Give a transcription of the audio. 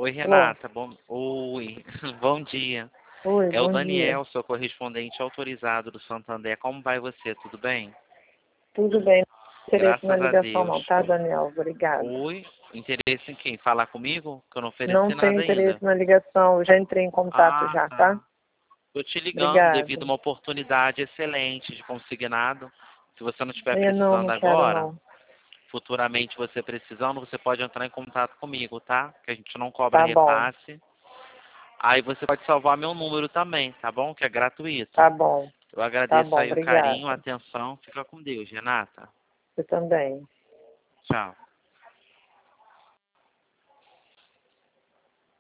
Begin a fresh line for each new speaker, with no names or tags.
Oi,
Alô?
Renata. Oi, bom dia.
Oi,
É o
bom dia.
Daniel, seu correspondente autorizado do Santander. Como vai você? Tudo bem?
Tudo bem? Não interesse na
Graças a
ligação não,
Deus.
tá, Daniel? Obrigada.
Oi, interesse em quem? Falar comigo? Que eu não
Não
ofereci
tenho
nada ainda.
interesse na ligação, eu já entrei em contato
Ah,
já, tá?
tá. Tô te ligando
Obrigada.
devido a uma oportunidade excelente de consignado. Se você não estiver
Não,
precisando
não quero
agora,
não.
futuramente você precisando, você pode entrar em contato comigo, tá? Que a gente não cobra
Tá bom,
repasse. Aí você pode salvar meu número também, tá bom? Que é gratuito.
tá bom,
Eu
tá
agradeço
bom,
aí o carinho, a
obrigada.
atenção. Fica com Deus, Renata.
Você também.
Tchau.